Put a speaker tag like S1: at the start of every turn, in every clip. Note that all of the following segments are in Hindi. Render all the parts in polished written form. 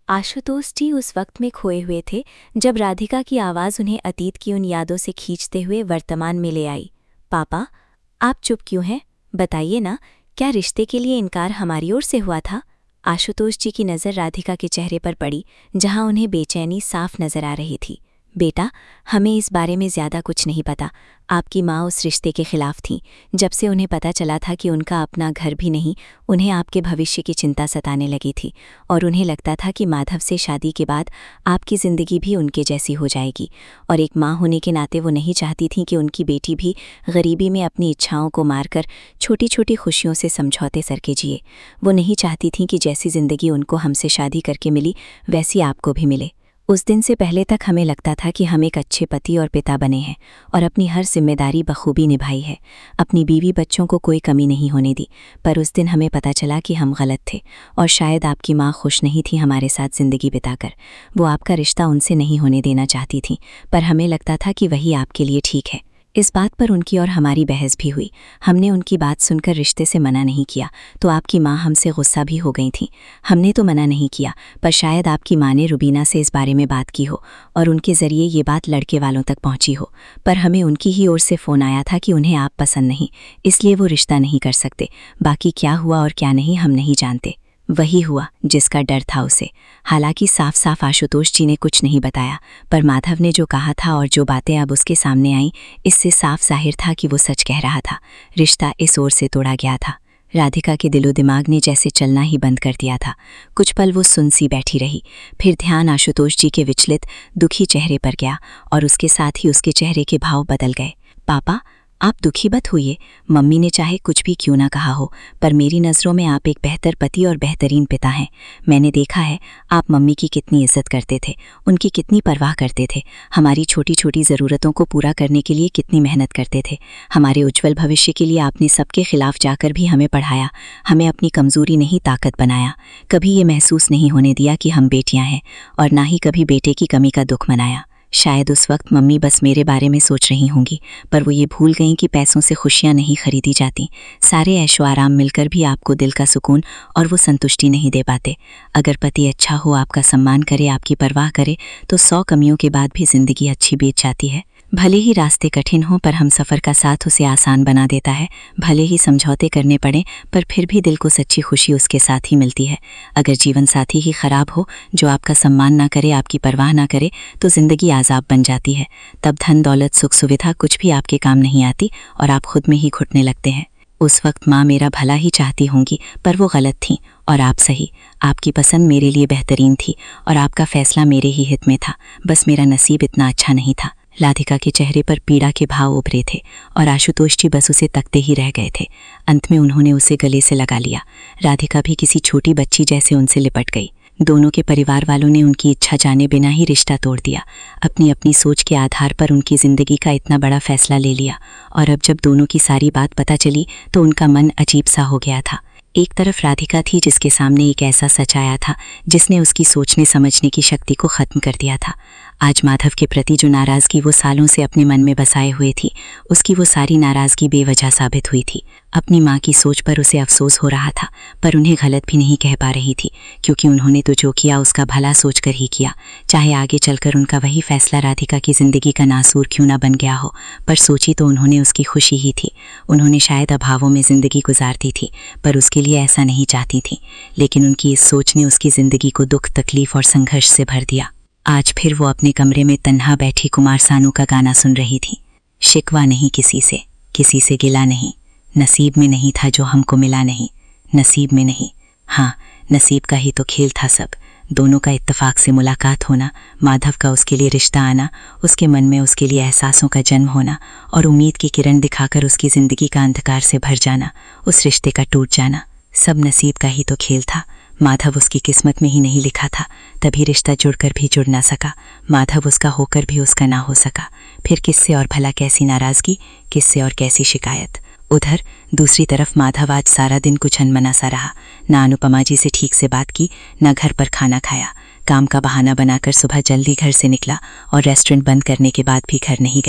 S1: आशुतोष जी उस वक्त में खोए हुए थे जब राधिका की आवाज़ उन्हें अतीत की उन यादों से खींचते हुए वर्तमान में ले आई। पापा, आप चुप क्यों हैं? बताइए ना, क्या रिश्ते के लिए इनकार हमारी ओर से हुआ था? आशुतोष जी की नज़र राधिका के चेहरे पर पड़ी, जहां उन्हें बेचैनी साफ नज़र आ रही थी। बेटा, हमें इस बारे में ज़्यादा कुछ नहीं पता। आपकी माँ उस रिश्ते के खिलाफ थीं। जब से उन्हें पता चला था कि उनका अपना घर भी नहीं, उन्हें आपके भविष्य की चिंता सताने लगी थी और उन्हें लगता था कि माधव से शादी के बाद आपकी ज़िंदगी भी उनके जैसी हो जाएगी। और एक माँ होने के नाते वो नहीं चाहती थीं कि उनकी बेटी भी गरीबी में अपनी इच्छाओं को मारकर छोटी छोटी खुशियों से समझौते करके जिए। वो नहीं चाहती थीं कि जैसी ज़िंदगी उनको हमसे शादी करके मिली वैसी आपको भी मिले। उस दिन से पहले तक हमें लगता था कि हम एक अच्छे पति और पिता बने हैं और अपनी हर जिम्मेदारी बखूबी निभाई है, अपनी बीवी बच्चों को कोई कमी नहीं होने दी। पर उस दिन हमें पता चला कि हम गलत थे और शायद आपकी माँ खुश नहीं थी हमारे साथ ज़िंदगी बिताकर। वो आपका रिश्ता उनसे नहीं होने देना चाहती थी, पर हमें लगता था कि वही आपके लिए ठीक है। इस बात पर उनकी और हमारी बहस भी हुई। हमने उनकी बात सुनकर रिश्ते से मना नहीं किया तो आपकी माँ हमसे गुस्सा भी हो गई थी। हमने तो मना नहीं किया, पर शायद आपकी माँ ने रुबीना से इस बारे में बात की हो और उनके ज़रिए ये बात लड़के वालों तक पहुँची हो। पर हमें उनकी ही ओर से फ़ोन आया था कि उन्हें आप पसंद नहीं, इसलिए वो रिश्ता नहीं कर सकते। बाकी क्या हुआ और क्या नहीं हम नहीं जानते। वही हुआ जिसका डर था उसे। हालांकि साफ साफ आशुतोष जी ने कुछ नहीं बताया, पर माधव ने जो कहा था और जो बातें अब उसके सामने आईं, इससे साफ जाहिर था कि वो सच कह रहा था। रिश्ता इस ओर से तोड़ा गया था। राधिका के दिलो दिमाग ने जैसे चलना ही बंद कर दिया था। कुछ पल वो सुन सी बैठी रही, फिर ध्यान आशुतोष जी के विचलित दुखी चेहरे पर गया और उसके साथ ही उसके चेहरे के भाव बदल गए। पापा, आप दुखी मत होइए। मम्मी ने चाहे कुछ भी क्यों ना कहा हो, पर मेरी नज़रों में आप एक बेहतर पति और बेहतरीन पिता हैं। मैंने देखा है आप मम्मी की कितनी इज्जत करते थे, उनकी कितनी परवाह करते थे, हमारी छोटी छोटी ज़रूरतों को पूरा करने के लिए कितनी मेहनत करते थे। हमारे उज्जवल भविष्य के लिए आपने सबके खिलाफ जाकर भी हमें पढ़ाया, हमें अपनी कमज़ोरी नहीं ताकत बनाया। कभी ये महसूस नहीं होने दिया कि हम बेटियाँ हैं और ना ही कभी बेटे की कमी का दुख मनाया। शायद उस वक्त मम्मी बस मेरे बारे में सोच रही होंगी, पर वो ये भूल गईं कि पैसों से खुशियाँ नहीं खरीदी जाती। सारे ऐशो आराम मिलकर भी आपको दिल का सुकून और वो संतुष्टि नहीं दे पाते। अगर पति अच्छा हो, आपका सम्मान करे, आपकी परवाह करे, तो 100 कमियों के बाद भी ज़िंदगी अच्छी बीत जाती है। भले ही रास्ते कठिन हों, पर हम सफ़र का साथ उसे आसान बना देता है। भले ही समझौते करने पड़ें, पर फिर भी दिल को सच्ची खुशी उसके साथ ही मिलती है। अगर जीवन साथी ही ख़राब हो, जो आपका सम्मान ना करे, आपकी परवाह ना करे, तो ज़िंदगी आज़ाब बन जाती है। तब धन दौलत सुख सुविधा कुछ भी आपके काम नहीं आती और आप खुद में ही घुटने लगते हैं। उस वक्त माँ मेरा भला ही चाहती होंगी, पर वो गलत थीं और आप सही। आपकी पसंद मेरे लिए बेहतरीन थी और आपका फ़ैसला मेरे ही हित में था। बस मेरा नसीब इतना अच्छा नहीं था। राधिका के चेहरे पर पीड़ा के भाव उभरे थे और आशुतोष जी बस उसे तकते ही रह गए थे। अंत में उन्होंने उसे गले से लगा लिया। राधिका भी किसी छोटी बच्ची जैसे उनसे लिपट गई। दोनों के परिवार वालों ने उनकी इच्छा जाने बिना ही रिश्ता तोड़ दिया। अपनी अपनी सोच के आधार पर उनकी ज़िंदगी का इतना बड़ा फैसला ले लिया और अब जब दोनों की सारी बात पता चली तो उनका मन अजीब सा हो गया था। एक तरफ राधिका थी जिसके सामने एक ऐसा सच आया था जिसने उसकी सोचने समझने की शक्ति को ख़त्म कर दिया था। आज माधव के प्रति जो नाराज़गी वो सालों से अपने मन में बसाए हुए थी, उसकी वो सारी नाराज़गी बेवजह साबित हुई थी। अपनी माँ की सोच पर उसे अफसोस हो रहा था, पर उन्हें गलत भी नहीं कह पा रही थी, क्योंकि उन्होंने तो जो किया उसका भला सोचकर ही किया। चाहे आगे चलकर उनका वही फैसला राधिका की ज़िंदगी का नासूर क्यों ना बन गया हो, पर सोची तो उन्होंने उसकी खुशी ही थी। उन्होंने शायद अभावों में ज़िंदगी गुजारती थी, पर उसके लिए ऐसा नहीं चाहती थी, लेकिन उनकी इस सोच ने उसकी ज़िंदगी को दुख, तकलीफ़ और संघर्ष से भर दिया। आज फिर वो अपने कमरे में तन्हा बैठी कुमार सानू का गाना सुन रही थी। शिकवा नहीं किसी से गिला नहीं, नसीब में नहीं था जो हमको मिला नहीं, नसीब में नहीं, हाँ नसीब का ही तो खेल था सब। दोनों का इत्तेफाक से मुलाकात होना, माधव का उसके लिए रिश्ता आना, उसके मन में उसके लिए एहसासों का जन्म होना और उम्मीद की किरण दिखाकर उसकी ज़िंदगी का अंधकार से भर जाना, उस रिश्ते का टूट जाना, सब नसीब का ही तो खेल था। माधव उसकी किस्मत में ही नहीं लिखा था, तभी रिश्ता जुड़कर भी जुड़ ना सका। माधव उसका होकर भी उसका ना हो सका। फिर किससे और भला कैसी नाराज़गी, किससे और कैसी शिकायत। उधर दूसरी तरफ माधव आज सारा दिन कुछ अनमना सा रहा। ना अनुपमा जी से ठीक से बात की, ना घर पर खाना खाया। काम का बहाना बनाकर सुबह जल्दी घर से निकला और रेस्टोरेंट बंद करने के बाद भी घर नहीं गया।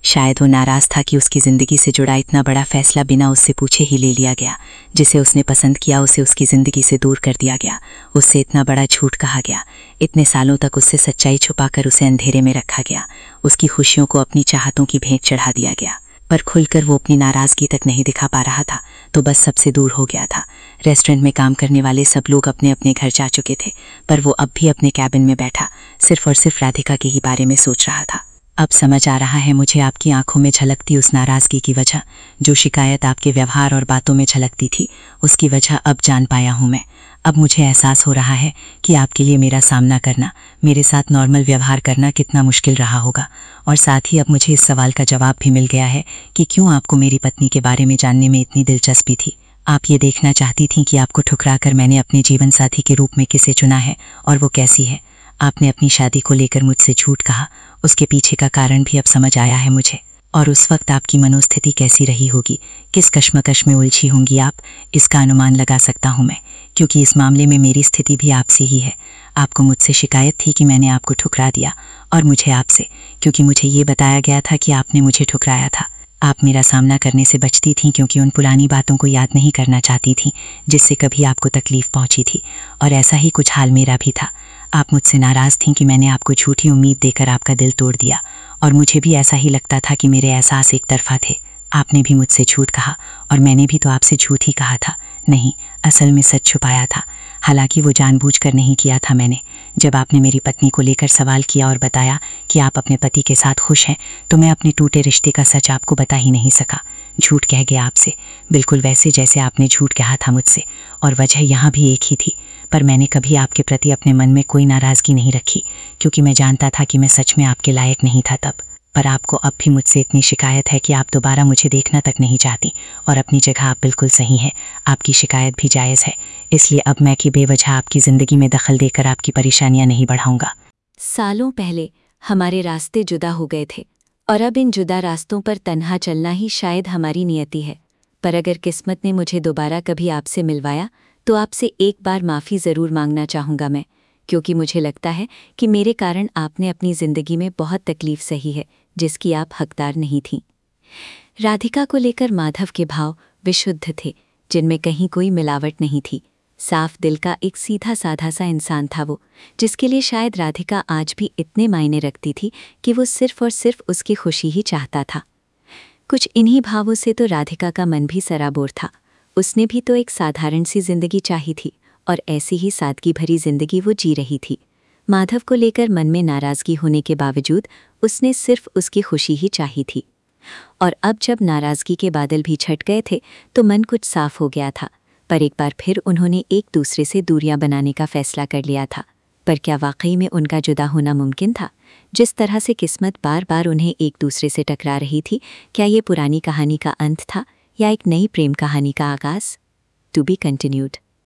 S1: शायद वो नाराज़ था कि उसकी ज़िंदगी से जुड़ा इतना बड़ा फैसला बिना उससे पूछे ही ले लिया गया। जिसे उसने पसंद किया उसे उसकी ज़िंदगी से दूर कर दिया गया, उससे इतना बड़ा झूठ कहा गया, इतने सालों तक उससे सच्चाई छुपाकर उसे अंधेरे में रखा गया, उसकी खुशियों को अपनी चाहतों की भेंट चढ़ा दिया गया। पर खुलकर वो अपनी नाराज़गी तक नहीं दिखा पा रहा था, तो बस सबसे दूर हो गया था। रेस्टोरेंट में काम करने वाले सब लोग अपने अपने घर जा चुके थे, पर वो अब भी अपने कैबिन में बैठा सिर्फ और सिर्फ राधिका के ही बारे में सोच रहा था। अब समझ आ रहा है मुझे आपकी आंखों में झलकती उस नाराज़गी की वजह, जो शिकायत आपके व्यवहार और बातों में झलकती थी, उसकी वजह अब जान पाया हूँ मैं। अब मुझे एहसास हो रहा है कि आपके लिए मेरा सामना करना, मेरे साथ नॉर्मल व्यवहार करना कितना मुश्किल रहा होगा। और साथ ही अब मुझे इस सवाल का जवाब भी मिल गया है कि क्यों आपको मेरी पत्नी के बारे में जानने में इतनी दिलचस्पी थी। आप ये देखना चाहती थीं कि आपको ठुकराकर मैंने अपने जीवन साथी के रूप में किसे चुना है और वो कैसी है। आपने अपनी शादी को लेकर मुझसे झूठ कहा, उसके पीछे का कारण भी अब समझ आया है मुझे। और उस वक्त आपकी मनोस्थिति कैसी रही होगी, किस कश्मकश में उलझी होंगी आप, इसका अनुमान लगा सकता हूँ मैं, क्योंकि इस मामले में मेरी स्थिति भी आपसे ही है। आपको मुझसे शिकायत थी कि मैंने आपको ठुकरा दिया, और मुझे आपसे, क्योंकि मुझे ये बताया गया था कि आपने मुझे ठुकराया था। आप मेरा सामना करने से बचती थीं क्योंकि उन पुरानी बातों को याद नहीं करना चाहती थीं जिससे कभी आपको तकलीफ पहुंची थी। और ऐसा ही कुछ हाल मेरा भी था। आप मुझसे नाराज़ थीं कि मैंने आपको झूठी उम्मीद देकर आपका दिल तोड़ दिया, और मुझे भी ऐसा ही लगता था कि मेरे एहसास एक तरफा थे। आपने भी मुझसे झूठ कहा और मैंने भी तो आपसे झूठ ही कहा था। नहीं, असल में सच छुपाया था, हालांकि वो जानबूझकर नहीं किया था मैंने। जब आपने मेरी पत्नी को लेकर सवाल किया और बताया कि आप अपने पति के साथ खुश हैं, तो मैं अपने टूटे रिश्ते का सच आपको बता ही नहीं सका। झूठ कह गया आपसे, बिल्कुल वैसे जैसे आपने झूठ कहा था मुझसे। और वजह यहाँ भी एक ही थी, पर मैंने कभी आपके प्रति अपने मन में कोई नाराज़गी नहीं रखी, क्योंकि मैं जानता था कि मैं सच में आपके लायक नहीं था तब। पर आपको अब भी मुझसे इतनी शिकायत है कि आप दोबारा मुझे देखना तक नहीं चाहती, और अपनी जगह आप बिल्कुल सही हैं। आपकी शिकायत भी जायज़ है, इसलिए अब मैं कि बेवजह आपकी ज़िंदगी में दखल देकर आपकी परेशानियां नहीं बढ़ाऊंगा।
S2: सालों पहले हमारे रास्ते जुदा हो गए थे, और अब इन जुदा रास्तों पर तन्हा चलना ही शायद हमारी नियति है। पर अगर किस्मत ने मुझे दोबारा कभी आपसे मिलवाया, तो आपसे एक बार माफ़ी ज़रूर मांगना चाहूँगा मैं, क्योंकि मुझे लगता है कि मेरे कारण आपने अपनी ज़िंदगी में बहुत तकलीफ़ सही है जिसकी आप हकदार नहीं थीं। राधिका को लेकर माधव के भाव विशुद्ध थे, जिनमें कहीं कोई मिलावट नहीं थी। साफ दिल का एक सीधा साधा सा इंसान था वो, जिसके लिए शायद राधिका आज भी इतने मायने रखती थी कि वो सिर्फ और सिर्फ उसकी खुशी ही चाहता था। कुछ इन्हीं भावों से तो राधिका का मन भी सराबोर था। उसने भी तो एक साधारण सी जिंदगी चाही थी, और ऐसी ही सादगी भरी जिंदगी वो जी रही थी। माधव को लेकर मन में नाराज़गी होने के बावजूद उसने सिर्फ उसकी खुशी ही चाही थी। और अब जब नाराज़गी के बादल भी छट गए थे, तो मन कुछ साफ हो गया था। पर एक बार फिर उन्होंने एक दूसरे से दूरियां बनाने का फैसला कर लिया था। पर क्या वाकई में उनका जुदा होना मुमकिन था? जिस तरह से किस्मत बार बार उन्हें एक दूसरे से टकरा रही थी, क्या ये पुरानी कहानी का अंत था या एक नई प्रेम कहानी का आगाज़? To be continued.